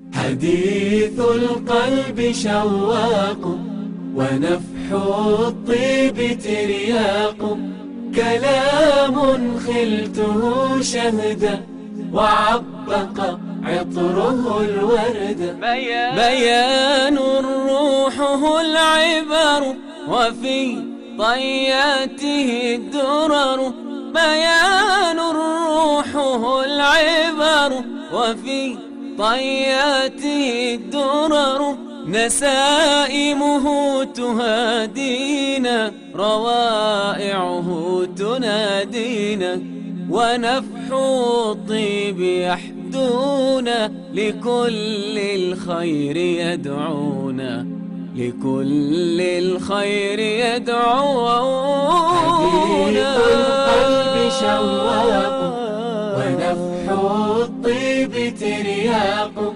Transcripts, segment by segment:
حديث القلب شواق ونفح الطيب ترياق، كلام خلته شهدا وعبق عطره الورد. بيان روحه العبر وفي طياته الدرر، بيان روحه العبر وفي طياته الدرر، نسائمه تهادينا روائعه تنادينا، ونفح الطيب يحدونا لكل الخير يدعونا، لكل الخير يدعونا. حديث القلب شواق ونفح الطيب ترياق،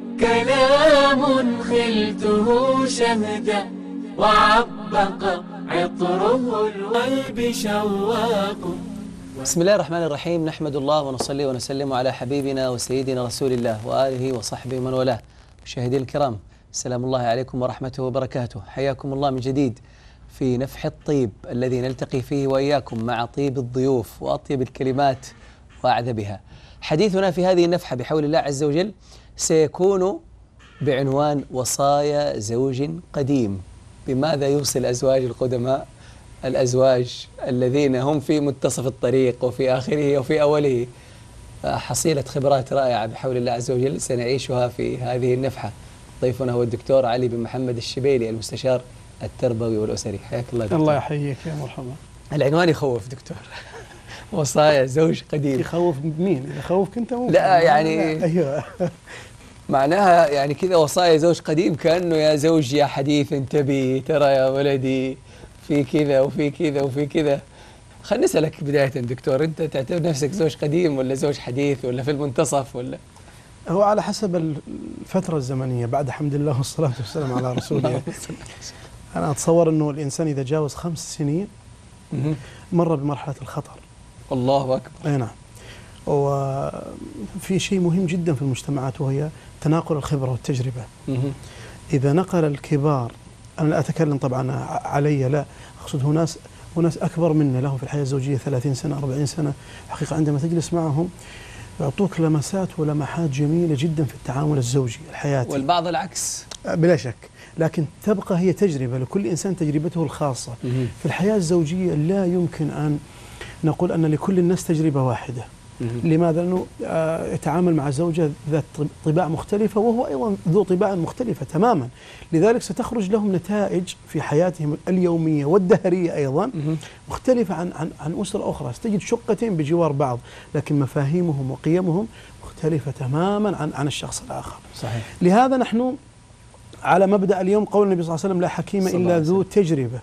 كلام خلته شهدا وعبق عطره القلب شواق. بسم الله الرحمن الرحيم، نحمد الله ونصلي ونسلم على حبيبنا وسيدنا رسول الله وآله وصحبه ومن والاه. مشاهدي الكرام، سلام الله عليكم ورحمته وبركاته، حياكم الله من جديد في نفح الطيب الذي نلتقي فيه وإياكم مع طيب الضيوف وأطيب الكلمات وأعذبها. حديثنا في هذه النفحة بحول الله عز وجل سيكون بعنوان وصايا زوج قديم. بماذا يوصي الأزواج القدماء، الأزواج الذين هم في منتصف الطريق وفي آخره وفي أوله؟ حصيلة خبرات رائعة بحول الله عز وجل سنعيشها في هذه النفحة. ضيفنا هو الدكتور علي بن محمد الشبيلي، المستشار التربوي والأسري. حياك الله دكتور. الله يحييك يا مرحبا. العنوان يخوف دكتور. وصايا زوج قديم. يخوف مين؟ يخوفك أنت ممكن. لا يعني أيوه. معناها يعني كذا وصايا زوج قديم، كأنه يا زوج يا حديث انتبهي، ترى يا ولدي في كذا وفي كذا وفي كذا. خلينا نسألك بداية دكتور، أنت تعتبر نفسك زوج قديم ولا زوج حديث ولا في المنتصف ولا؟ هو على حسب الفترة الزمنية. بعد حمد الله والصلاة والسلام على رسول الله. أنا أتصور أنه الإنسان إذا جاوز 5 سنين مر بمرحلة الخطر. الله أكبر. أي نعم. وفي شيء مهم جدا في المجتمعات وهي تناقل الخبرة والتجربة. إذا نقل الكبار، أنا لا أتكلم طبعا علي، لا أقصد ناس أكبر منا لهم في الحياة الزوجية 30 سنة 40 سنة، حقيقة عندما تجلس معهم يعطوك لمسات ولمحات جميلة جدا في التعامل الزوجي الحياتي، والبعض العكس بلا شك، لكن تبقى هي تجربة، لكل إنسان تجربته الخاصة. في الحياة الزوجية لا يمكن أن نقول أن لكل الناس تجربة واحدة. لماذا؟ لأنه يتعامل مع زوجة ذات طباع مختلفة وهو أيضا ذو طباع مختلفة تماما، لذلك ستخرج لهم نتائج في حياتهم اليومية والدهرية أيضا مختلفة عن أسرة أخرى. ستجد شقتين بجوار بعض لكن مفاهيمهم وقيمهم مختلفة تماما عن الشخص الآخر. صحيح. لهذا نحن على مبدأ اليوم قول النبي صلى الله عليه وسلم: لا حكيم إلا ذو تجربة.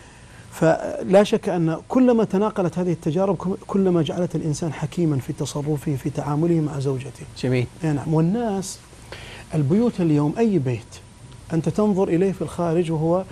فلا شك أن كلما تناقلت هذه التجارب كلما جعلت الإنسان حكيما في تصرفه في تعامله مع زوجته. جميل. نعم. والناس البيوت اليوم، أي بيت أنت تنظر إليه في الخارج وهو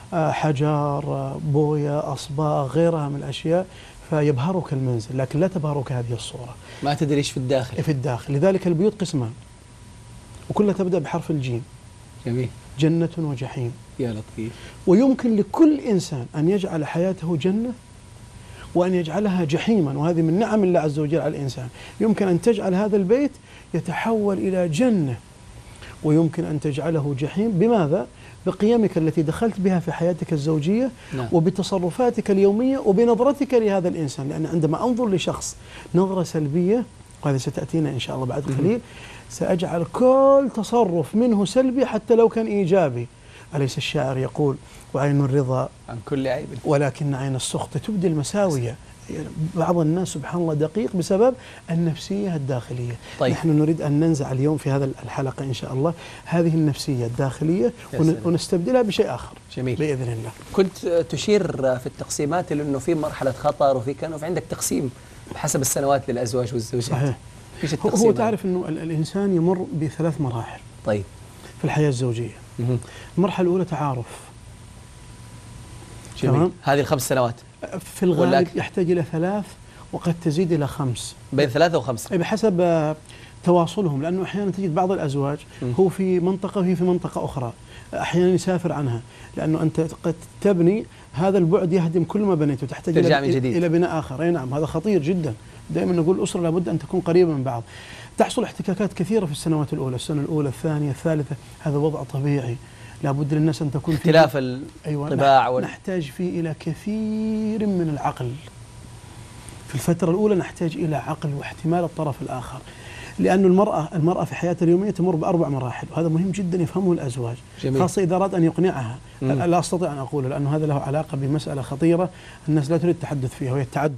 حجار، بوية، أصباغ، غيرها من الأشياء، فيبهرك المنزل لكن لا تبهرك هذه الصورة. ما تدري ايش في الداخل. في الداخل. لذلك البيوت قسمان وكلها تبدأ بحرف الجيم. جميل. جنة وجحيم. يا لطيف. ويمكن لكل إنسان أن يجعل حياته جنة وأن يجعلها جحيما، وهذه من نعم الله عز وجل على الإنسان. يمكن أن تجعل هذا البيت يتحول إلى جنة، ويمكن أن تجعله جحيم. بماذا؟ بقيمك التي دخلت بها في حياتك الزوجية. نعم. وبتصرفاتك اليومية وبنظرتك لهذا الإنسان. لأن عندما أنظر لشخص نظرة سلبية، وهذا ستأتينا إن شاء الله بعد قليل، سأجعل كل تصرف منه سلبي حتى لو كان إيجابي. أليس الشاعر يقول: وعين الرضا عن كل عيب ولكن عين السخط تبدي المساوية. بعض الناس سبحان الله دقيق بسبب النفسية الداخلية. طيب. نحن نريد أن ننزع اليوم في هذا الحلقة إن شاء الله هذه النفسية الداخلية ونستبدلها بشيء آخر. جميل. بإذن الله. كنت تشير في التقسيمات لأنه في مرحلة خطر وفي كان وفي عندك تقسيم بحسب السنوات للأزواج والزوجات. صحيح. هو تعرف أنه الإنسان يمر ب3 مراحل. طيب. في الحياة الزوجية. المرحلة الأولى تعارف. جميل. هذه ال5 سنوات في الغالب يحتاج إلى 3 وقد تزيد إلى 5 بين 3 و5 بحسب تواصلهم، لأنه أحيانا تجد بعض الأزواج هو في منطقة وهي في منطقة أخرى، أحيانا يسافر عنها، لأنه أنت قد تبني هذا البعد يهدم كل ما بنيته، تحتاج إلى بناء آخر. أي نعم، هذا خطير جدا. دائما نقول الأسرة لابد أن تكون قريبة من بعض. تحصل احتكاكات كثيرة في السنوات الأولى، السنة الأولى الثانية الثالثة، هذا وضع طبيعي، لابد للناس أن تكون اختلاف الطباع. أيوة، نحتاج فيه إلى كثير من العقل. في الفترة الأولى نحتاج إلى عقل واحتمال الطرف الآخر، لأن المرأة في حياتها اليومية تمر ب4 مراحل، وهذا مهم جدا يفهمه الأزواج. جميل. خاصة إذا أراد أن يقنعها. لا أستطيع أن أقوله لأنه هذا له علاقة بمسألة خطيرة الناس لا تريد التحدث فيها، وهي التعدد.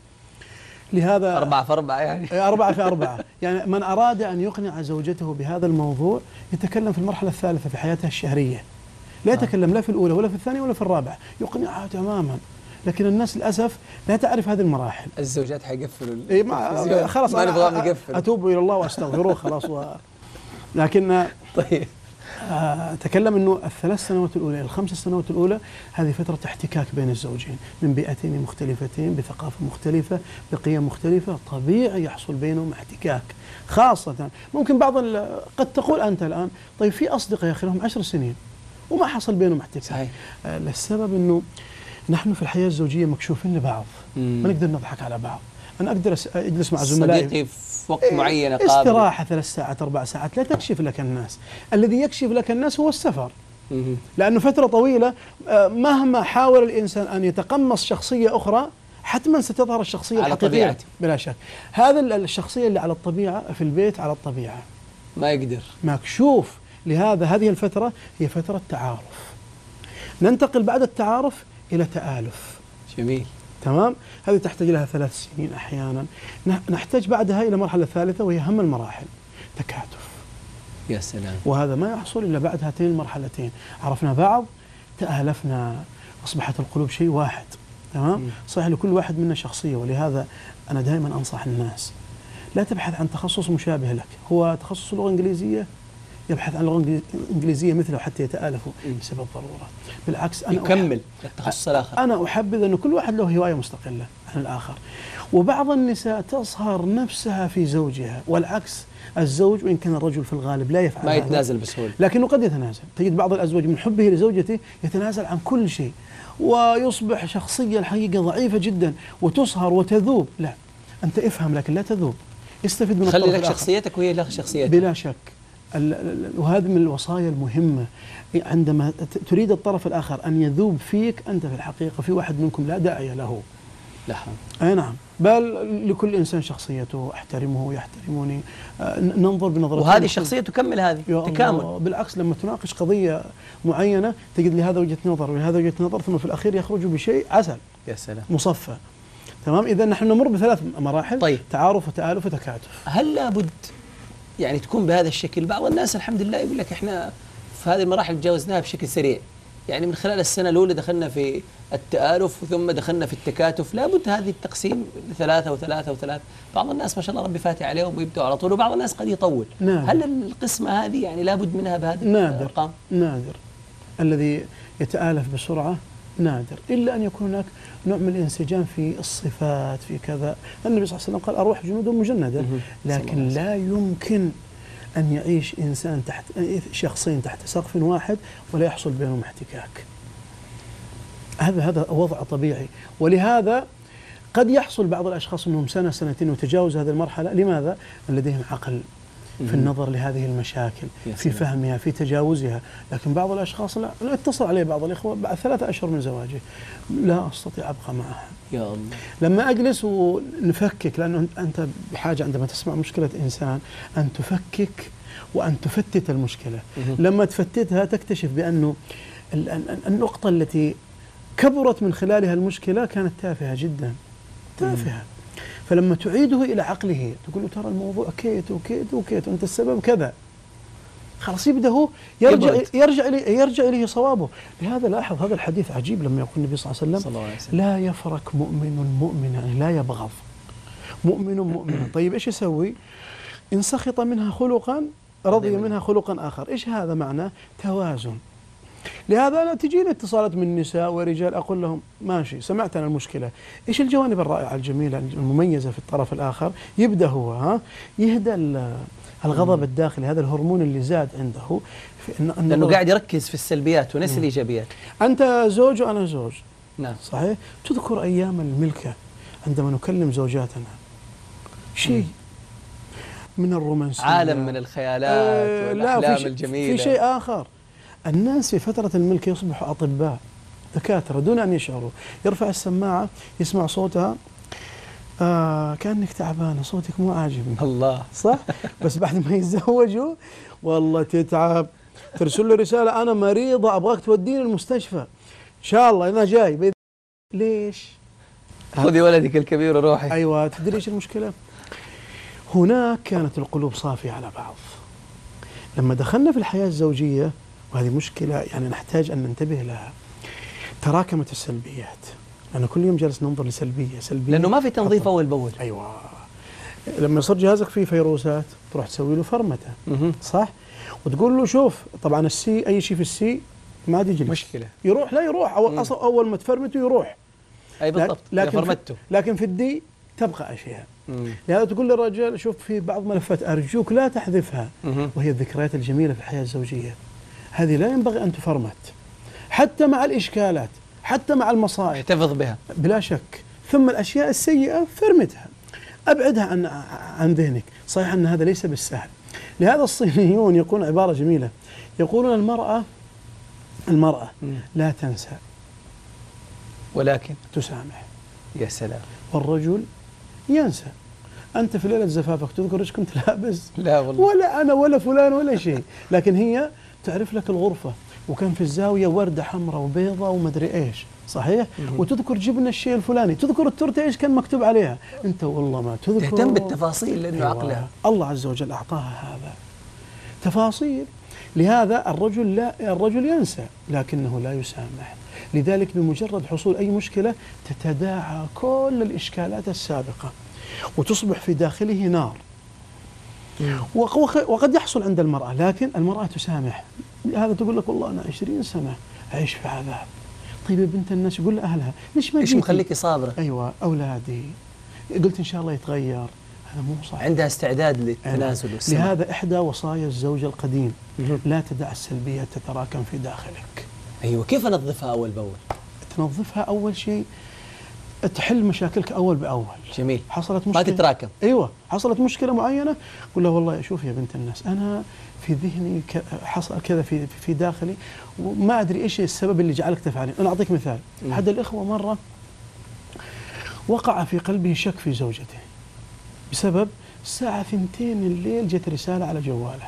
لهذا 4 في 4 يعني 4 في 4 يعني من أراد أن يقنع زوجته بهذا الموضوع يتكلم في المرحلة الثالثة في حياتها الشهرية، لا يتكلم لا في الأولى ولا في الثانية ولا في الرابعة، يقنعها تماما. لكن الناس للأسف لا تعرف هذه المراحل. الزوجات حيقفلوا خلاص ما نبغى نقفل، أتوب إلى الله وأستغفره خلاص لكن طيب تكلم أنه ال3 سنوات الأولى ال5 سنوات الأولى هذه فترة احتكاك بين الزوجين من بيئتين مختلفتين، بثقافة مختلفة، بقيم مختلفة، طبيعي يحصل بينهم احتكاك. خاصة ممكن قد تقول أنت الآن طيب في أصدقاء يا أخي لهم 10 سنين وما حصل بينهم احتكاك. صحيح. السبب أنه نحن في الحياة الزوجية مكشوفين لبعض، ما نقدر نضحك على بعض. أنا أقدر أجلس مع زملائي صديقي في وقت معين قابل استراحة 3 ساعات 4 ساعات، لا تكشف لك الناس. الذي يكشف لك الناس هو السفر، لأنه فترة طويلة مهما حاول الإنسان أن يتقمص شخصية أخرى حتما ستظهر الشخصية على الحقيقية طبيعته. بلا شك. هذا الشخصية اللي على الطبيعة في البيت على الطبيعة ما يقدر مكشوف. لهذا هذه الفترة هي فترة تعارف. ننتقل بعد التعارف إلى تآلف. جميل. تمام. هذه تحتاج لها 3 سنين أحيانا. نحتاج بعدها إلى مرحلة ثالثة وهي أهم المراحل، تكاتف. يا سلام. وهذا ما يحصل إلا بعد هاتين المرحلتين، عرفنا بعض، تآلفنا، أصبحت القلوب شيء واحد. تمام. صحيح لكل واحد منا شخصية، ولهذا أنا دائما أنصح الناس لا تبحث عن تخصص مشابه لك. هو تخصص اللغة الإنجليزية يبحث عن لغة إنجليزية مثله حتى يتآلفوا بسبب ضرورة. بالعكس أنا يكمل التخصص الآخر. أنا أحبذ أن كل واحد له هواية مستقلة عن الآخر. وبعض النساء تصهر نفسها في زوجها، والعكس الزوج وإن كان الرجل في الغالب لا يفعل، ما يتنازل بسهولة، لكنه قد يتنازل. تجد بعض الأزواج من حبه لزوجته يتنازل عن كل شيء ويصبح شخصية الحقيقة ضعيفة جدا وتصهر وتذوب. لا، أنت افهم لكن لا تذوب، استفد من خلي لك شخصيتك وهي لها شخصيتك بلا شك. وهذه من الوصايا المهمة. عندما تريد الطرف الآخر أن يذوب فيك، أنت في الحقيقة في واحد منكم لا داعي له. لا. أي نعم. بل لكل إنسان شخصيته، أحترمه ويحترمني، ننظر بنظرة، وهذه الشخصية تكمل هذه تكامل. بالعكس لما تناقش قضية معينة تجد لهذا وجهة نظر ولهذا وجهة نظر، ثم في الأخير يخرج بشيء عسل. يا سلام. مصفى. تمام. إذا نحن نمر ب3 مراحل. طيب. تعارف وتآلف وتكاتف. هل لابد يعني تكون بهذا الشكل؟ بعض الناس الحمد لله يقول لك احنا في هذه المراحل تجاوزناها بشكل سريع، يعني من خلال السنة الأولى دخلنا في التآلف ثم دخلنا في التكاتف. لابد هذه التقسيم 3 و3 و3. بعض الناس ما شاء الله ربي فاتح عليهم ويبدأوا على طول، وبعض الناس قد يطول. نادر. هل القسمة هذه يعني لابد منها بهذه الأرقام؟ نادر الذي يتآلف بسرعة، نادر، إلا أن يكون هناك نوع من الانسجام في الصفات في كذا. النبي صلى الله عليه وسلم قال أرواح جنود مجندة، لكن لا يمكن أن يعيش إنسان تحت شخصين تحت سقف واحد ولا يحصل بينهم احتكاك. هذا وضع طبيعي. ولهذا قد يحصل بعض الأشخاص أنهم سنة سنتين وتجاوز هذه المرحلة. لماذا؟ لديهم عقل في النظر لهذه المشاكل، في فهمها، في تجاوزها. لكن بعض الأشخاص لا اتصل عليه بعض الإخوة بعد 3 أشهر من زواجه، لا أستطيع أبقى معها. يا الله. لما أجلس ونفكك، لأنه أنت بحاجة عندما تسمع مشكلة إنسان أن تفكك وأن تفتت المشكلة. لما تفتتها تكتشف بأنه النقطة التي كبرت من خلالها المشكلة كانت تافهة جدا، تافهة. فلما تعيده إلى عقله تقول له ترى الموضوع كيت وكيت وكيت وأنت السبب كذا، خلاص يبدأ هو يرجع إليه صوابه. لهذا لاحظ هذا الحديث عجيب لما يقول النبي صلى الله عليه وسلم لا يفرق مؤمن مؤمنا، يعني لا يبغض مؤمن مؤمنا. طيب إيش يسوي؟ إن سخط منها خلقا رضي منها خلقا آخر. إيش هذا معناه؟ توازن. لهذا أنا تجيني اتصالات من نساء ورجال أقول لهم ماشي سمعت أنا المشكلة، إيش الجوانب الرائعة الجميلة المميزة في الطرف الآخر؟ يبدأ هو يهدأ الغضب الداخلي، هذا الهرمون اللي زاد عنده لأنه قاعد يركز في السلبيات ونسي الإيجابيات. أنت زوج وأنا زوج، نعم صحيح. تذكر أيام الملكة عندما نكلم زوجاتنا شيء من الرومانسية، عالم من الخيالات والأحلام الجميلة. في شيء آخر، الناس في فترة الملك يصبحوا أطباء دكاترة دون أن يشعروا. يرفع السماعة يسمع صوتها كأنك تعبانة، صوتك مو عاجبني، الله صح؟ بس بعد ما يتزوجوا والله تتعب، ترسل له رسالة أنا مريضة أبغاك توديني المستشفى إن شاء الله أنا جاي. ليش؟ خذي ولدك الكبير وروحي. أيوة. تدري إيش المشكلة؟ هناك كانت القلوب صافية على بعض. لما دخلنا في الحياة الزوجية، وهذه مشكلة يعني نحتاج أن ننتبه لها، تراكمت السلبيات. أنا كل يوم جالس ننظر لسلبية سلبية، لأنه ما في تنظيف أول بأول. أيوة. لما يصير جهازك فيه فيروسات تروح تسوي له فرمته، صح؟ وتقول له شوف طبعا السي أي شيء في السي ما عاد يجلس، مشكلة يروح، لا يروح أول ما تفرمته يروح. أي بالضبط. لكن في الدي تبقى أشياء. لهذا تقول للرجال شوف في بعض ملفات أرجوك لا تحذفها، وهي الذكريات الجميلة في الحياة الزوجية، هذه لا ينبغي أن تفرمت حتى مع الإشكالات، حتى مع المصائب احتفظ بها بلا شك. ثم الأشياء السيئة فرمتها، أبعدها عن ذهنك. صحيح أن هذا ليس بالسهل. لهذا الصينيون يقولون عبارة جميلة، يقولون المرأة لا تنسى ولكن تسامح. يا سلام. والرجل ينسى. أنت في ليلة زفافك تذكر إيش كنت لابس؟ لا والله. ولا أنا ولا فلان ولا شيء، لكن هي تعرف لك الغرفة، وكان في الزاوية وردة حمراء وبيضة ومدري إيش، صحيح؟ وتذكر جبنا الشيء الفلاني، تذكر التورتة إيش كان مكتوب عليها، أنت والله ما تذكر. تهتم بالتفاصيل لأنه أيوة. عقلها الله عز وجل أعطاها هذا تفاصيل. لهذا الرجل ينسى لكنه لا يسامح. لذلك بمجرد حصول أي مشكلة تتداعى كل الإشكالات السابقة وتصبح في داخله نار. وقد يحصل عند المرأة، لكن المرأة تسامح. هذا تقول لك والله أنا 20 سنة أعيش في عذاب. طيب يا بنت الناس، يقول لأهلها ليش ما إيش مخليكي صابرة؟ أيوة أولادي، قلت إن شاء الله يتغير، هذا مو صح. عندها استعداد للتنازل والسماح. لهذا إحدى وصايا الزوج القديم لا تدع السلبيات تتراكم في داخلك. أيوة. كيف أنظفها أول بأول؟ تنظفها أول شيء تحل مشاكلك أول بأول. جميل. حصلت مشكلة ما تتراكم. أيوة. حصلت مشكلة معينة قل له والله شوف يا بنت الناس، أنا في ذهني حصل كذا في داخلي وما أدري إيش السبب اللي جعلك تفعلين. أنا أعطيك مثال. أحد الإخوة مرة وقع في قلبه شك في زوجته بسبب الساعة 2 الليل جت رسالة على جوالها.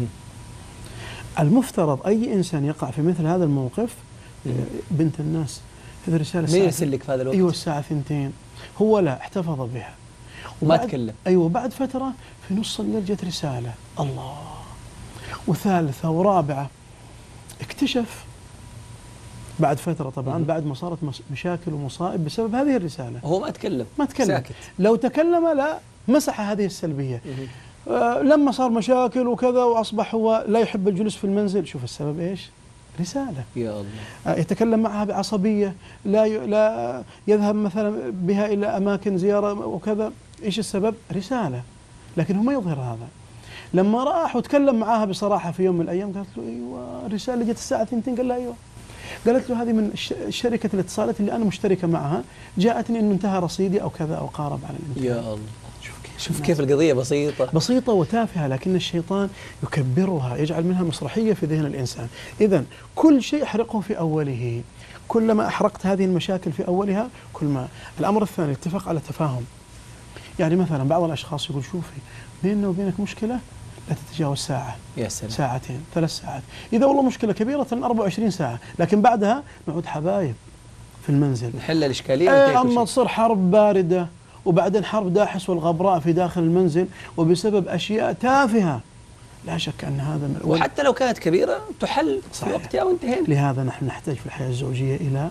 المفترض أي إنسان يقع في مثل هذا الموقف، بنت الناس، هذه الرسالة مين يرسل لك في هذا الوقت؟ أيوة الساعة 2. هو لا احتفظ بها وما تكلم. أيوة بعد فترة في نص الليل جت رسالة، الله، وثالثة ورابعة. اكتشف بعد فترة طبعا بعد ما صارت مشاكل ومصائب بسبب هذه الرسالة. هو ما تكلم. ساكت. لو تكلم لا مسح هذه السلبية. لما صار مشاكل وكذا وأصبح هو لا يحب الجلوس في المنزل، شوف السبب إيش؟ رسالة. يا الله. يتكلم معها بعصبية، لا يذهب مثلا بها إلى أماكن زيارة وكذا، إيش السبب؟ رسالة. لكن هو ما يظهر هذا. لما راح وتكلم معها بصراحة في يوم من الأيام قالت له أيوة الرسالة جت الساعة 2. قال لها أيوة. قالت له هذه من شركة الاتصالات اللي أنا مشتركة معها، جاءتني إنه انتهى رصيدي أو كذا أو قارب على الانتهاء. يا الله. شوف كيف القضية بسيطة وتافهة، لكن الشيطان يكبرها، يجعل منها مسرحية في ذهن الإنسان. إذن كل شيء احرقه في أوله. كلما أحرقت هذه المشاكل في أولها كل ما. الأمر الثاني اتفق على تفاهم. يعني مثلا بعض الأشخاص يقول شوفي بيننا وبينك مشكلة لا تتجاوز ساعة، يا سلام، ساعتين، 3 ساعات. إذا والله مشكلة كبيرة 24 ساعة، لكن بعدها نعود حبايب في المنزل نحل الإشكالية. أما تصير حرب باردة وبعدين حرب داحس والغبراء في داخل المنزل وبسبب أشياء تافهة، لا شك أن هذا وحتى لو كانت كبيرة تحل في وقتها وانتهينا. لهذا نحن نحتاج في الحياة الزوجية إلى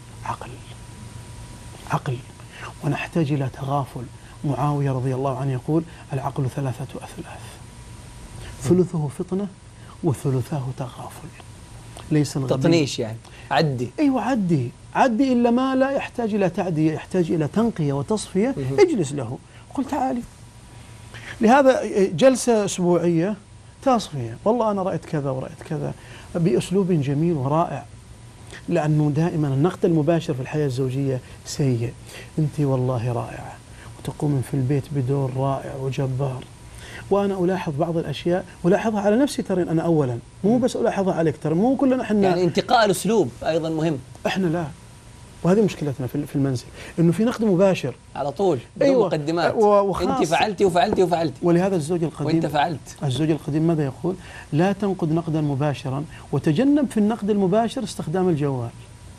عقل، ونحتاج إلى تغافل. معاوية رضي الله عنه يقول العقل 3 أثلاث، ثلثه فطنة وثلثاه تغافل. ليس الغبي تطنيش يعني، عدي. أيوة عدي إلا ما لا يحتاج إلى تعدية، يحتاج إلى تنقية وتصفية، اجلس له قل تعالي. لهذا جلسة أسبوعية تصفية، والله أنا رأيت كذا ورأيت كذا بأسلوب جميل ورائع. لأنه دائما النقد المباشر في الحياة الزوجية سيء. أنت والله رائعة وتقومين في البيت بدور رائع وجبار، وأنا ألاحظ بعض الأشياء ألاحظها على نفسي، ترين أنا أولا مو بس ألاحظها عليك، ترى مو كلنا إحنا يعني انتقاء الأسلوب أيضا مهم. إحنا لا، وهذه مشكلتنا في المنزل، إنه في نقد مباشر على طول بدون أيوة مقدمات. أنت فعلتي وفعلتي وفعلتي. ولهذا الزوج القديم وأنت فعلت. الزوج القديم ماذا يقول؟ لا تنقد نقدا مباشرا، وتجنب في النقد المباشر استخدام الجوال.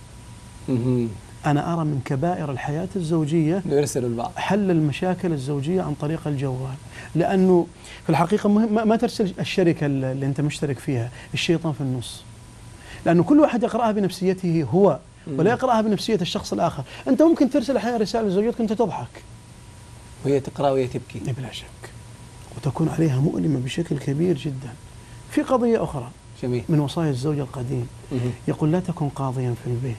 أنا أرى من كبائر الحياة الزوجية يرسلوا البعض حل المشاكل الزوجية عن طريق الجوال، لأنه في الحقيقة مهم ما ترسل الشركة اللي أنت مشترك فيها، الشيطان في النص، لأنه كل واحد يقرأها بنفسيته هو ولا يقرأها بنفسية الشخص الآخر. أنت ممكن ترسل أحيانا رسالة لزوجتك أنت تضحك وهي تقرأ وهي تبكي بلا شك، وتكون عليها مؤلمة بشكل كبير جدا. في قضية أخرى جميل من وصايا الزوج القديم يقول لا تكن قاضيا في البيت.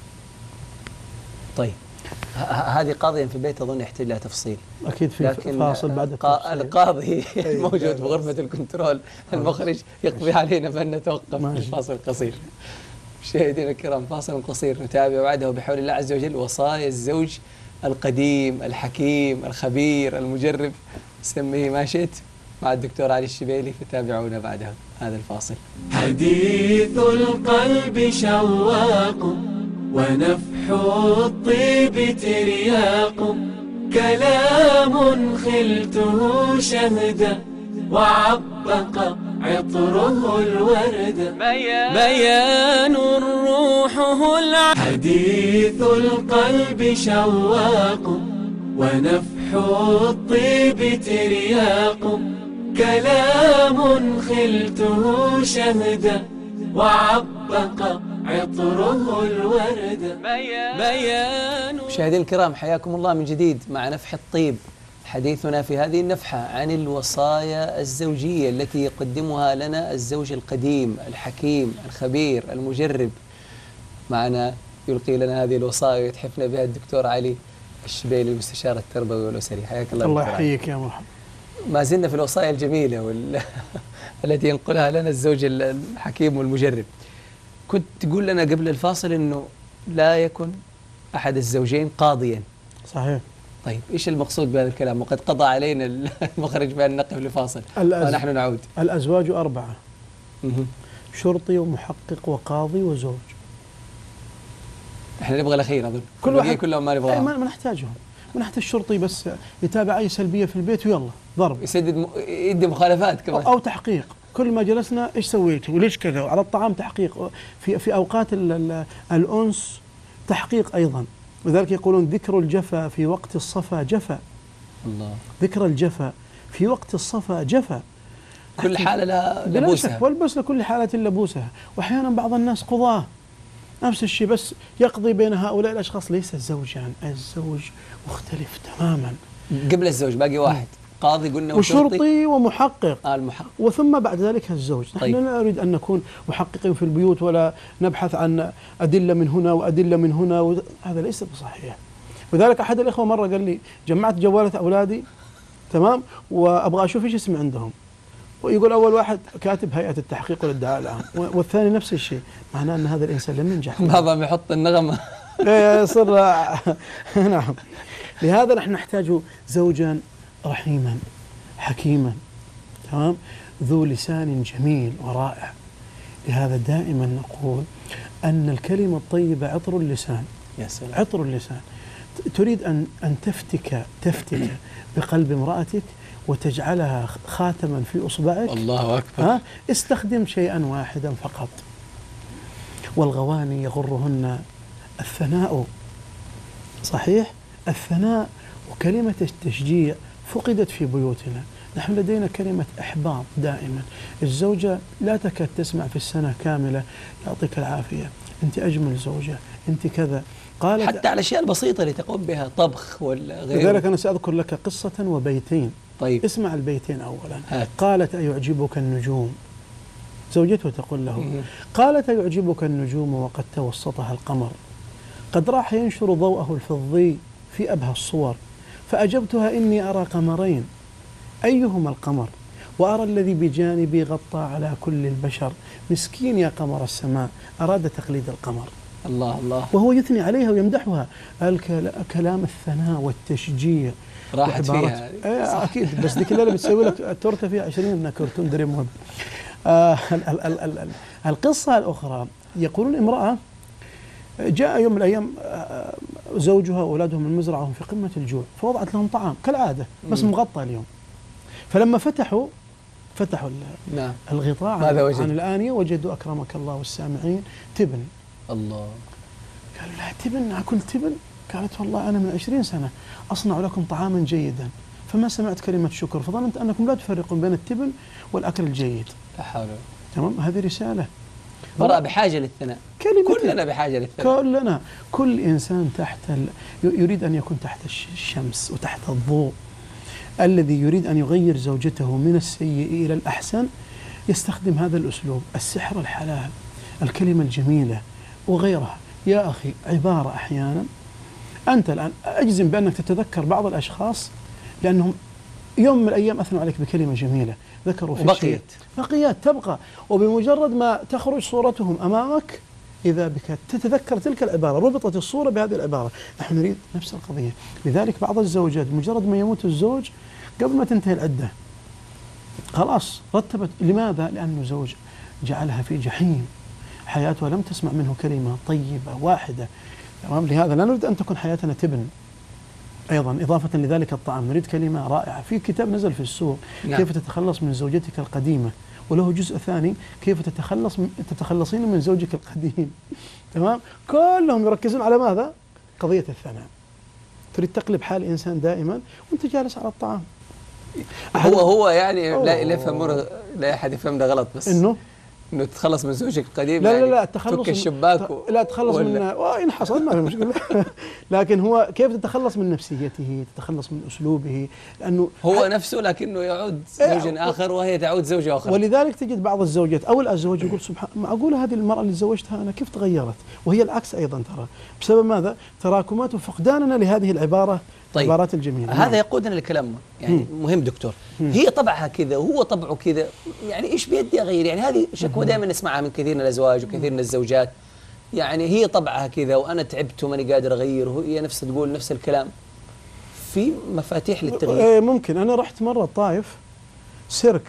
طيب هذه قاضيا في البيت أظن يحتاج لها تفصيل، أكيد في فاصل بعد التفصيل. القاضي الموجود بغرفة الكنترول المخرج يقضي علينا بأن نتوقف الفاصل قصير. مشاهدينا الكرام فاصل قصير نتابع بعده بحول الله عز وجل وصايا الزوج القديم الحكيم الخبير المجرب، سميه ما شئت، مع الدكتور علي الشبيلي، فتابعونا بعده هذا الفاصل. حديث القلب شواق ونفح الطيب ترياق، كلام خلته شهدا وعبق عطره الورد، بيان روحه حديث القلب شواق ونفح الطيب ترياق، كلام خلته شهدا وعبق عطره الورد، بيان. مشاهدينا الكرام حياكم الله من جديد مع نفح الطيب. حديثنا في هذه النفحة عن الوصايا الزوجية التي يقدمها لنا الزوج القديم الحكيم الخبير المجرب. معنا يلقي لنا هذه الوصايا ويتحفنا بها الدكتور علي الشبيلي المستشار التربوي والأسري. حياك الله. الله يحييك يا مرحبا. ما زلنا في الوصايا الجميلة التي ينقلها لنا الزوج الحكيم والمجرب. كنت تقول لنا قبل الفاصل أنه لا يكن أحد الزوجين قاضيا. صحيح. طيب إيش المقصود بهذا الكلام؟ وقد قضى علينا المخرج بأن نقف لفاصل ونحن نعود. الأزواج 4: شرطي ومحقق وقاضي وزوج. احنا نبغى الأخير أظن. كل واحد كلهم ما نبغاهم. ما نحتاجهم. ما نحتاج الشرطي بس يتابع أي سلبية في البيت ويلا ضرب. يسدد يدي مخالفات كمان. أو تحقيق. كل ما جلسنا إيش سويتوا وليش كذا، وعلى الطعام تحقيق، في أوقات الأنس تحقيق أيضا. وذلك يقولون ذكر الجفا في وقت الصفا جفا. الله. ذكر الجفا في وقت الصفا جفا. كل حالة لها لبوسها. والبس لكل حالة لبوسها. وأحيانا بعض الناس قضاة نفس الشيء بس يقضي بين هؤلاء الأشخاص. ليس الزوجان، الزوج مختلف تماما. قبل الزوج باقي واحد قاضي قلنا وشرطي ومحقق. المحقق. وثم بعد ذلك الزوج. طيب. نحن لا نريد أن نكون محققين في البيوت ولا نبحث عن أدلة من هنا وأدلة من هنا هذا ليس بصحيح. وذلك أحد الإخوة مرة قال لي جمعت جوالات أولادي تمام وأبغى أشوف إيش اسم عندهم، ويقول أول واحد كاتب هيئة التحقيق والادعاء العام، والثاني نفس الشيء. معناه أن هذا الإنسان لم ينجح. بابا بيحط النغمة. يصير نعم. لهذا نحن نحتاج زوجا رحيما حكيما تمام ذو لسان جميل ورائع. لهذا دائما نقول أن الكلمة الطيبة عطر اللسان. يا سلام. عطر اللسان. تريد أن تفتك بقلب امرأتك وتجعلها خاتما في أصبعك. الله أكبر. استخدم شيئا واحدا فقط. والغواني يغرهن الثناء. صحيح. الثناء وكلمة التشجيع فقدت في بيوتنا. نحن لدينا كلمة إحباط دائما. الزوجة لا تكاد تسمع في السنة كاملة يعطيك العافية، أنت أجمل زوجة، أنت كذا. قالت حتى على الأشياء البسيطة اللي تقوم بها طبخ ولا غيره. لذلك أنا سأذكر لك قصة وبيتين. طيب. اسمع البيتين أولا. هات. قالت أيعجبك النجوم زوجته تقول له قالت يعجبك النجوم وقد توسطها القمر قد راح ينشر ضوءه الفضي في أبهى الصور فأجبتها إني أرى قمرين أيهما القمر وأرى الذي بجانبي غطى على كل البشر مسكين يا قمر السماء أراد تقليد القمر. الله الله. وهو يثني عليها ويمدحها كلام الثناء والتشجيع راحت فيها أكيد. بس ذيك الليلة بتسوي لك التورتة فيها 20 كرتون دريم ويب. القصة الأخرى يقولون امرأة جاء يوم من الأيام زوجها وأولادهم من المزرعة وهم في قمة الجوع فوضعت لهم طعام كالعادة بس مغطى اليوم. فلما فتحوا نعم. الغطاء عن الآنية وجدوا أكرمك الله والسامعين تبن. الله. قالوا لها تبن أكل تبن؟ قالت والله أنا من 20 سنة أصنع لكم طعاما جيدا فما سمعت كلمة شكر فظننت أنكم لا تفرقون بين التبن والأكل الجيد. لا حول. تمام. هذه رسالة. المرأة بحاجة للثناء. كلنا بحاجة للثناء. كلنا. كل إنسان يريد أن يكون تحت الشمس وتحت الضوء. الذي يريد أن يغير زوجته من السيء إلى الأحسن يستخدم هذا الأسلوب، السحر الحلال، الكلمة الجميلة وغيرها. يا أخي عبارة أحيانا أنت الآن أجزم بأنك تتذكر بعض الأشخاص لأنهم يوم من الأيام أثنوا عليك بكلمة جميلة ذكروا في بقيت تبقى، وبمجرد ما تخرج صورتهم أمامك إذا بك تتذكر تلك العبارة، ربطت الصورة بهذه العبارة. نحن نريد نفس القضية. لذلك بعض الزوجات مجرد ما يموت الزوج قبل ما تنتهي العدة خلاص رتبت. لماذا؟ لأنه زوج جعلها في جحيم، حياتها لم تسمع منه كلمة طيبة واحدة. تمام. لهذا لا نريد أن تكون حياتنا تبن. أيضا إضافة لذلك الطعام نريد كلمة رائعة. في كتاب نزل في السوق نعم. كيف تتخلص من زوجتك القديمة، وله جزء ثاني كيف تتخلصين من زوجك القديم. تمام. كلهم يركزون على ماذا؟ قضية الثناء. تريد تقلب حال إنسان دائما وأنت جالس على الطعام. هو يعني لا أحد يفهم ده غلط، بس إنه تتخلص من زوجك القديم. لا يعني لا التخلص تفك الشباك لا تتخلص من إن حصل ما في مشكلة. لكن هو كيف تتخلص من نفسيته، تتخلص من أسلوبه، لأنه هو نفسه لكنه يعود زوج آخر وهي تعود زوجة آخر. ولذلك تجد بعض الزوجات أو الزوج يقول سبحان معقولة هذه المرأة اللي تزوجتها أنا كيف تغيرت، وهي العكس أيضا ترى بسبب ماذا؟ تراكمات وفقداننا لهذه العبارة. طيب. العبارات الجميلة. هذا يقودنا لكلام يعني مهم دكتور. هي طبعها كذا وهو طبعه كذا، يعني ايش بيدي اغير؟ يعني هذه شكوى دائما نسمعها من كثير من الازواج وكثير من الزوجات، يعني هي طبعها كذا وانا تعبت وماني قادر اغير، وهي نفسها تقول نفس الكلام. في مفاتيح للتغيير؟ ممكن. انا رحت مرة الطائف سيرك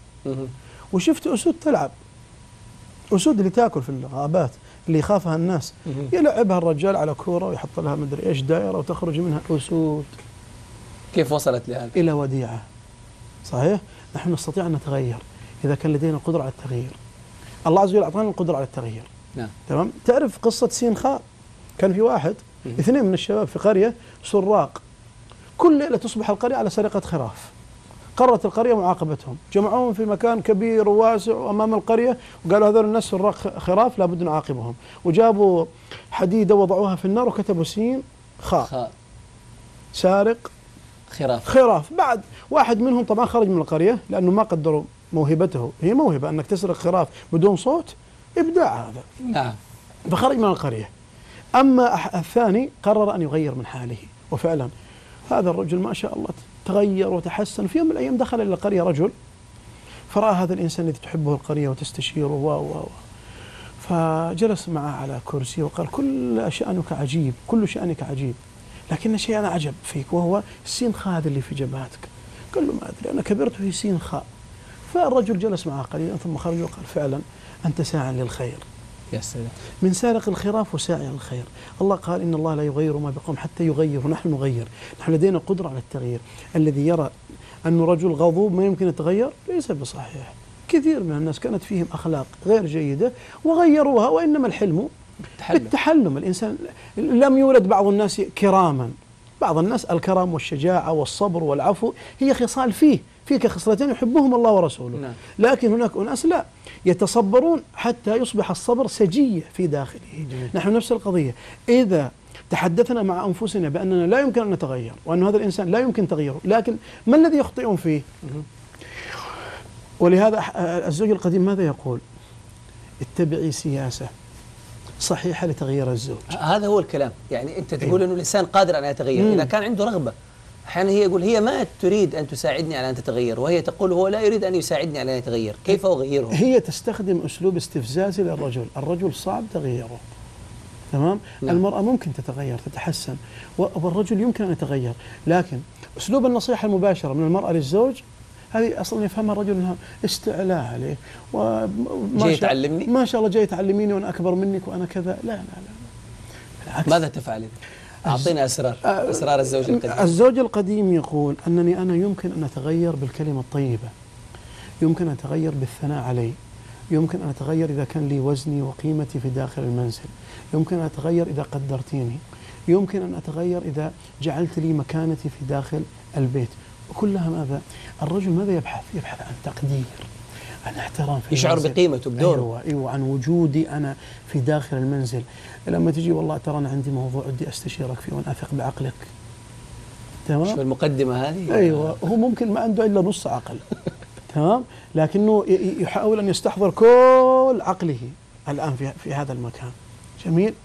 وشفت اسود تلعب، اسود اللي تاكل في الغابات اللي يخافها الناس، يلعبها الرجال على كورة ويحط لها مدري ايش دائرة وتخرج منها أسود. كيف وصلت لهذا؟ إلى وديعة. صحيح؟ نحن نستطيع أن نتغير إذا كان لدينا قدرة على التغيير. الله عز وجل أعطانا القدرة على التغيير. نعم. تمام؟ تعرف قصة سين خاء؟ كان في واحد اثنين من الشباب في قرية سراق، كل ليلة تصبح القرية على سرقة خراف. قررت القرية معاقبتهم، جمعوهم في مكان كبير وواسع أمام القرية وقالوا هذول الناس سراق خراف لابد نعاقبهم، وجابوا حديدة وضعوها في النار وكتبوا سين خاء سارق خراف. بعد واحد منهم طبعا خرج من القرية لأنه ما قدروا موهبته، هي موهبة أنك تسرق خراف بدون صوت، إبداع هذا. نعم. فخرج من القرية. أما الثاني قرر أن يغير من حاله، وفعلا هذا الرجل ما شاء الله تغير وتحسن. في يوم من الأيام دخل إلى القرية رجل فرأى هذا الإنسان الذي تحبه القرية وتستشيره فجلس معه على كرسي وقال كل شأنك عجيب، كل شأنك عجيب، لكن شيء أنا أعجب فيك وهو السين خاء اللي في جبهتك. قال له ما أدري أنا كبرت في سين خاء. فالرجل جلس معه قليلا ثم خرج وقال فعلا أنت ساع للخير. يا سلام. من سارق الخراف وساعي للخير. الله قال إن الله لا يغير ما بقوم حتى يغير، ونحن نغير. نحن لدينا قدرة على التغيير. الذي يرى أن رجل غضوب ما يمكن يتغير ليس بصحيح. كثير من الناس كانت فيهم أخلاق غير جيدة وغيروها، وإنما الحلم بالتحلم. الإنسان لم يولد بعض الناس كراما، بعض الناس الكرم والشجاعة والصبر والعفو هي خصال فيك خصلتين يحبهم الله ورسوله. نعم. لكن هناك أناس لا يتصبرون حتى يصبح الصبر سجية في داخله. نحن نفس القضية. إذا تحدثنا مع أنفسنا بأننا لا يمكن أن نتغير وأن هذا الإنسان لا يمكن تغييره، لكن ما الذي يخطئون فيه؟ ولهذا الزوج القديم ماذا يقول؟ اتبعي سياسة صحيحة لتغيير الزوج. هذا هو الكلام، يعني أنت تقول أنه الإنسان قادر أن يتغير إذا كان عنده رغبة. أحيانا هي يقول هي ما تريد أن تساعدني على أن تتغير، وهي تقول هو لا يريد أن يساعدني على أن يتغير، كيف أغيره؟ هي تستخدم أسلوب استفزازي للرجل، الرجل صعب تغييره. تمام؟ نعم. المرأة ممكن تتغير تتحسن، والرجل يمكن أن يتغير، لكن أسلوب النصيحة المباشرة من المرأة للزوج هذه أصلا يفهمها الرجل أنها استعلاء عليه، جاي تعلمني؟ ما شاء الله جاي تعلميني وأنا أكبر منك وأنا كذا. لا لا لا، بالعكس. ماذا تفعل؟ أعطينا أسرار الزوج القديم. الزوج القديم يقول أنني أنا يمكن أن أتغير بالكلمة الطيبة، يمكن أن أتغير بالثناء علي، يمكن أن أتغير إذا كان لي وزني وقيمتي في داخل المنزل، يمكن أن أتغير إذا قدرتيني، يمكن أن أتغير إذا جعلت لي مكانتي في داخل البيت. وكلها ماذا؟ الرجل ماذا يبحث؟ يبحث عن تقدير، عن احترام في يشعر المنزل. بقيمته بدوره. أيوة، عن وجودي أنا في داخل المنزل. لما تجي والله ترى أنا عندي موضوع بدي أستشيرك فيه وأنا أثق بعقلك. تمام؟ شو المقدمة هذه؟ أيوة، هو ممكن ما عنده إلا نص عقل. تمام؟ لكنه يحاول أن يستحضر كل عقله الآن في هذا المكان. جميل؟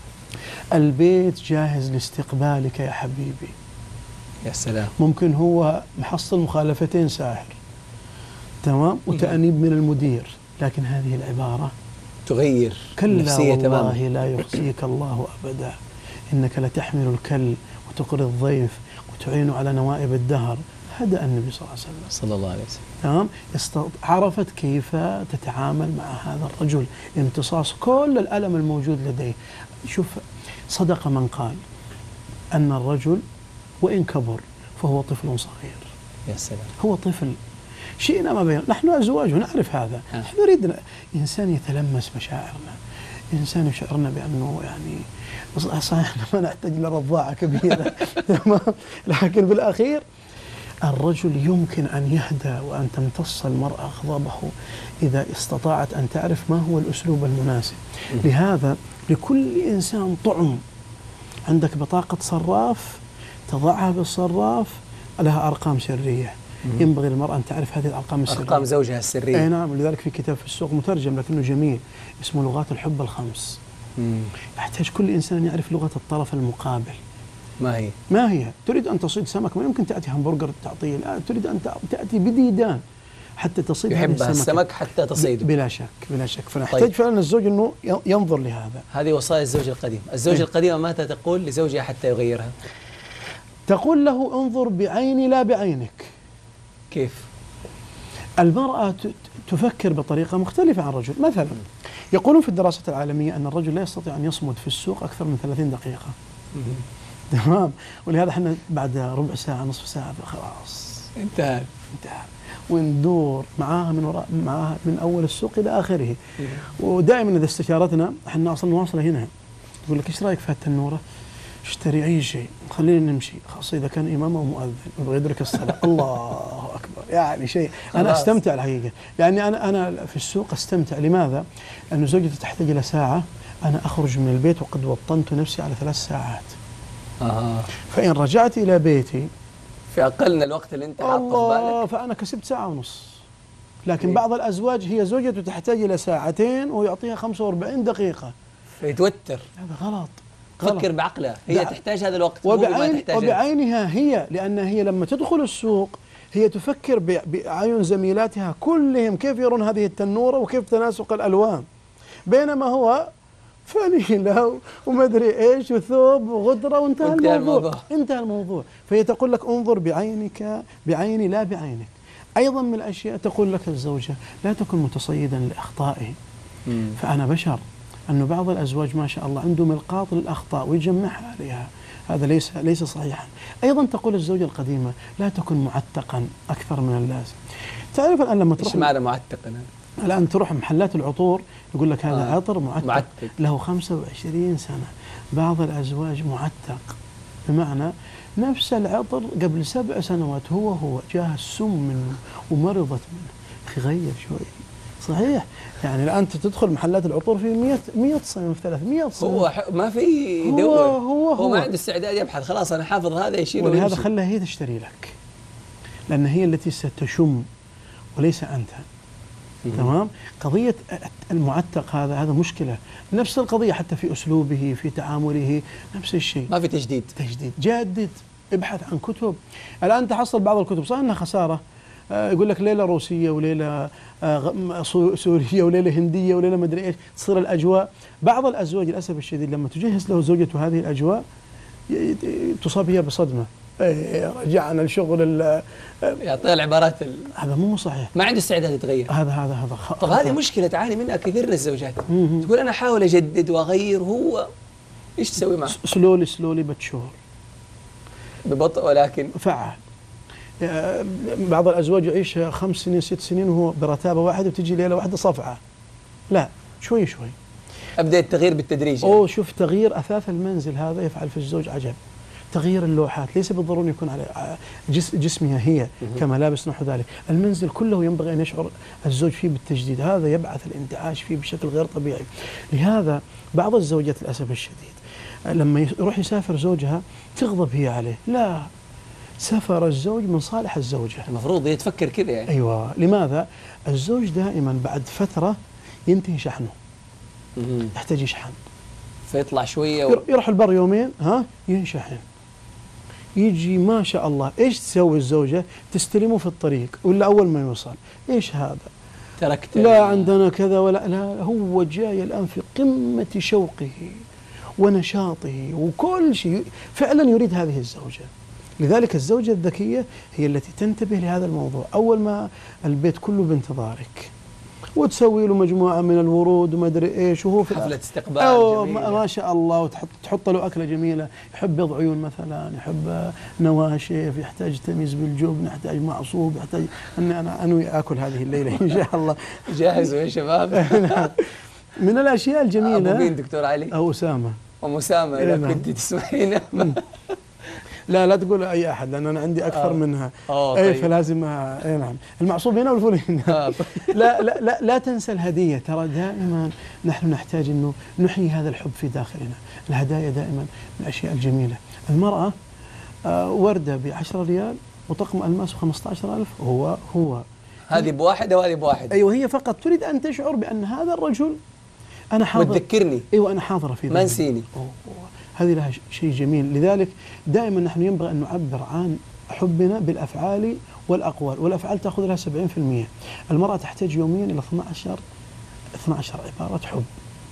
البيت جاهز لاستقبالك يا حبيبي. يا سلام. ممكن هو محصل مخالفتين ساحر، تمام، وتأنيب من المدير، لكن هذه العبارة تغير كلا النفسية تماما. والله لا يخزيك الله أبدا، إنك لتحمل الكل وتقري الضيف وتعين على نوائب الدهر. هدأ النبي صلى الله عليه وسلم. صلى الله عليه وسلم. تمام. عرفت كيف تتعامل مع هذا الرجل، امتصاص كل الألم الموجود لديه. شوف، صدق من قال أن الرجل وإن كبر فهو طفل صغير. يا سلام. هو طفل، شئنا ما بين، نحن أزواج ونعرف هذا. نحن نريد إنسان يتلمس مشاعرنا، إنسان يشعرنا بأنه يعني صحيح ما نحتاج لرضاعة كبيرة. تمام. لكن بالأخير الرجل يمكن أن يهدى وأن تمتص المرأة غضبه إذا استطاعت أن تعرف ما هو الأسلوب المناسب. لهذا لكل إنسان طعم. عندك بطاقة صراف تضعها بالصراف لها أرقام سرية، ينبغي للمرأة أن تعرف هذه الأرقام السرية، أرقام زوجها السرية. أي نعم. لذلك في كتاب في السوق مترجم لكنه جميل اسمه لغات الحب الخمس. يحتاج كل إنسان أن يعرف لغة الطرف المقابل. ما هي؟ ما هي؟ تريد أن تصيد سمك، ما يمكن تأتي همبرجر تعطيه، لا، تريد أن تأتي بديدان حتى تصيد يحب السمك حتى تصيده. بلا شك، بلا شك. فنحتاج فعلا الزوج أنه ينظر لهذا. هذه وصايا الزوج القديم. الزوجة القديمة ماذا تقول لزوجها حتى يغيرها؟ تقول له انظر بعيني لا بعينك. كيف؟ المرأة تفكر بطريقة مختلفة عن الرجل. مثلا يقولون في الدراسات العالمية أن الرجل لا يستطيع أن يصمد في السوق أكثر من 30 دقيقة. تمام. ولهذا احنا بعد ربع ساعة نصف ساعة خلاص انتهى، وندور معاها من أول السوق إلى آخره. ودائما إذا استشارتنا احنا أصلا نواصل هنا، تقول لك إيش رأيك في التنورة؟ اشتري أي شيء، خلينا نمشي، خاصة إذا كان إمام أو مؤذن يبغى يدرك الصلاة. الله أكبر، يعني شيء. أنا أستمتع الحقيقة، يعني أنا في السوق أستمتع. لماذا؟ لأن زوجتي تحتاج إلى ساعة، أنا أخرج من البيت وقد وطنت نفسي على 3 ساعات. فإن رجعت إلى بيتي في أقل من الوقت اللي أنت حاطه في بالك، فأنا كسبت ساعة ونص. لكن بعض الأزواج هي زوجته تحتاج إلى 2 ساعتين ويعطيها 45 دقيقة، فيتوتر. هذا غلط. فكر بعقلها، هي تحتاج هذا الوقت وبعينها هي، لأن هي لما تدخل السوق هي تفكر بأعين زميلاتها كلهم كيف يرون هذه التنورة وكيف تناسق الألوان، بينما هو فانيلا ومدري ايش وثوب وغدرة وانتهى الموضوع. فهي تقول لك انظر بعيني لا بعينك. أيضا من الأشياء تقول لك الزوجة لا تكن متصيدا لأخطائي، فأنا بشر. أنه بعض الأزواج ما شاء الله عنده ملقاط للأخطاء ويجمعها عليها، هذا ليس صحيحا. أيضا تقول الزوجة القديمة لا تكن معتقا أكثر من اللازم. تعرف الآن لما تروح، إيش معنى معتقا؟ الآن تروح محلات العطور يقول لك هذا عطر معتق له 25 سنة. بعض الأزواج معتق بمعنى نفس العطر قبل 7 سنوات هو جاه السم منه ومرضت منه. أخي غير شوي. صحيح، يعني الآن تدخل محلات العطور في 100 صنف 300 صنف. هو ما في يدور، هو ما عنده استعداد يبحث، خلاص أنا حافظ هذا يشيله. ولهذا خلها هي تشتري لك، لأن هي التي ستشم وليس أنت. تمام. قضية المعتق هذا مشكلة. نفس القضية حتى في أسلوبه، في تعامله، نفس الشيء. ما في تجديد. جدد، ابحث عن كتب. الآن تحصل بعض الكتب صار انها خسارة، يقول لك ليلة روسية وليلة سورية وليلة هندية وليلة مدري ايش، تصير الأجواء. بعض الأزواج للأسف الشديد لما تجهز له زوجته هذه الأجواء تصاب هي بصدمة. رجعنا لشغل يعطيها العبارات هذا مو صحيح. ما عنده استعداد يتغير. هذا طب هذه مشكلة تعاني منها كثير من الزوجات. تقول أنا أحاول أجدد وأغير، هو إيش تسوي معه؟ سلولي بتشور، ببطء ولكن فعال. بعض الأزواج يعيش 5 سنين 6 سنين وهو برتابة واحدة وتجي ليلة واحدة صفعة. لا، شوي شوي. أبدأ التغيير بالتدريج يعني. شوف تغيير أثاث المنزل هذا يفعل في الزوج عجب. تغيير اللوحات ليس بالضرورة يكون على جسمها هي كملابس نحو ذلك. المنزل كله ينبغي أن يشعر الزوج فيه بالتجديد، هذا يبعث الانتعاش فيه بشكل غير طبيعي. لهذا بعض الزوجات للأسف الشديد لما يروح يسافر زوجها تغضب هي عليه. لا، سفر الزوج من صالح الزوجة. المفروض هي تفكر كذا يعني. أيوة. لماذا؟ الزوج دائما بعد فترة ينتهي شحنه، يحتاج يشحن، فيطلع شوية يروح البر يومين ينشحن، يجي ما شاء الله. ايش تسوي الزوجة؟ تستلمه في الطريق ولا أول ما يوصل ايش هذا؟ تركت لا عندنا كذا ولا لا. هو جاي الآن في قمة شوقه ونشاطه وكل شيء، فعلا يريد هذه الزوجة. لذلك الزوجة الذكية هي التي تنتبه لهذا الموضوع. أول ما البيت كله بانتظارك وتسوي له مجموعة من الورود وما أدري إيش، وهو في حفلة استقبال جميلة ما شاء الله، وتحط له أكلة جميلة، يحب بيض عيون مثلا، يحب نواشف، يحتاج تميز بالجبن، يحتاج معصوب، يحتاج أنا أنوي آكل هذه الليلة إن شاء الله. جاهزوا يا شباب. من الأشياء الجميلة. أبو مين دكتور علي؟ أو أسامة. أم أسامة إذا كنت تسمعين. لا تقول أي أحد لأن أنا عندي أكثر منها. طيب. فلازم نعم. المعصوب هنا والفول هنا. لا تنسى الهدية. ترى دائما نحن نحتاج أنه نحيي هذا الحب في داخلنا. الهدايا دائما من الأشياء الجميلة. المرأة وردة ب10 ريال وطقم ألماس ب15,000. هو هذه بواحدة وهذه بواحدة. أيوة، هي فقط تريد أن تشعر بأن هذا الرجل أنا حاضر، وتذكرني. أيوة أنا حاضرة في ذلك، ما نسيني. هذه لها شيء جميل. لذلك دائما نحن ينبغي أن نعبر عن حبنا بالأفعال والأقوال، والأفعال تأخذ لها 70%. المرأة تحتاج يوميا إلى 12 عبارة حب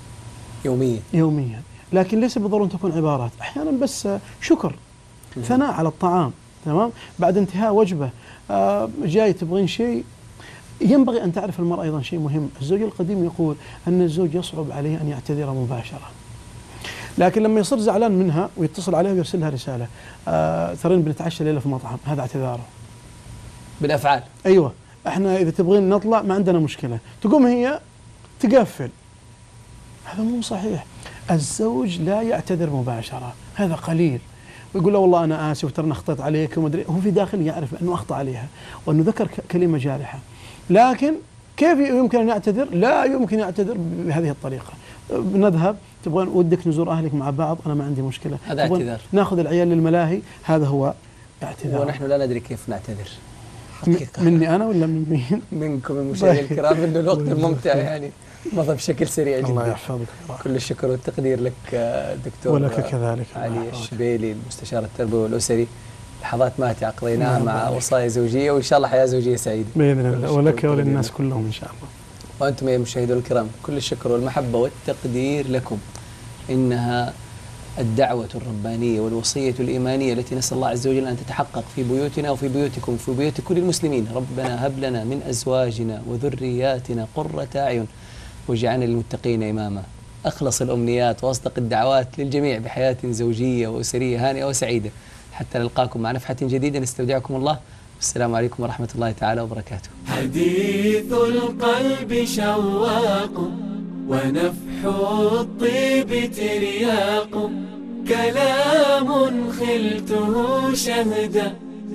يوميا، لكن ليس بالضرورة أن تكون عبارات، أحيانا بس شكر، ثناء على الطعام. تمام. بعد انتهاء وجبة جاي تبغين شيء، ينبغي أن تعرف المرأة أيضا شيء مهم. الزوج القديم يقول أن الزوج يصعب عليه أن يعتذر مباشرة، لكن لما يصير زعلان منها ويتصل عليها ويرسل لها رسالة ترين بنتعشى ليلة في مطعم، هذا اعتذاره بالأفعال. أيوة، احنا إذا تبغين نطلع ما عندنا مشكلة، تقوم هي تقفل، هذا مو صحيح. الزوج لا يعتذر مباشرة، هذا قليل، ويقول له والله أنا آسف ترى أخطأت عليك ومدري. هو في داخله يعرف أنه أخطأ عليها وأنه ذكر كلمة جارحة، لكن كيف يمكن أن يعتذر؟ لا يمكن يعتذر بهذه الطريقة. نذهب، تبغون ودك نزور أهلك مع بعض، أنا ما عندي مشكلة، هذا اعتذار. ناخذ العيال للملاهي، هذا هو اعتذار. ونحن لا ندري كيف نعتذر مني أنا ولا من مين؟ منكم المشاهدين الكرام. إنه الوقت الممتع يعني مضى بشكل سريع جدا. الله يحفظك. كل الشكر والتقدير لك دكتور ولك كذلك علي الشبيلي، المستشار التربوي والأسري. لحظات ماتعة قضيناها مع وصايا زوجية، وإن شاء الله حياة زوجية سعيدة بإذن الله، ولك وللناس كلهم إن شاء الله. وأنتم يا المشاهدون الكرام كل الشكر والمحبة والتقدير لكم. إنها الدعوة الربانية والوصية الإيمانية التي نسأل الله عز وجل أن تتحقق في بيوتنا وفي بيوتكم وفي بيوت كل المسلمين. ربنا هب لنا من أزواجنا وذرياتنا قرة أعين واجعلنا للمتقين إماما. أخلص الأمنيات وأصدق الدعوات للجميع بحياة زوجية وأسرية هانئة وسعيدة. حتى نلقاكم مع نفحة جديدة، نستودعكم الله، والسلام عليكم ورحمة الله تعالى وبركاته. حديث القلب شواق ونفح الطيب ترياق، كلام خلته شهدا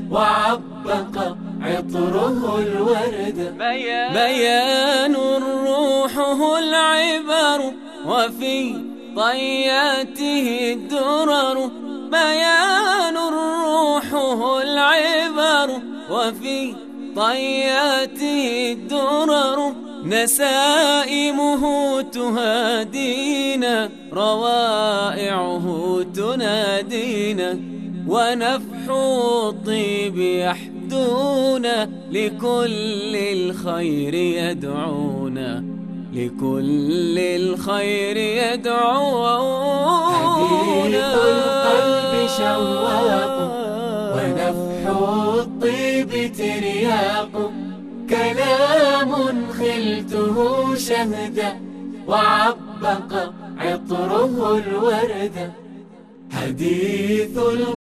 وعبق عطره الورد. بيان روحه العبر وفي طياته الدرر. بيان روحه العبر وفي طياته الدرر. نسائمه تهادينا، روائعه تنادينا، ونفح الطيب يحدونا، لكل الخير يدعونا، لكل الخير يدعونا. حديث القلب شواق، ونفح الطيب ترياق، كلام خلته شهدا، وعبق عطره الورد. حديث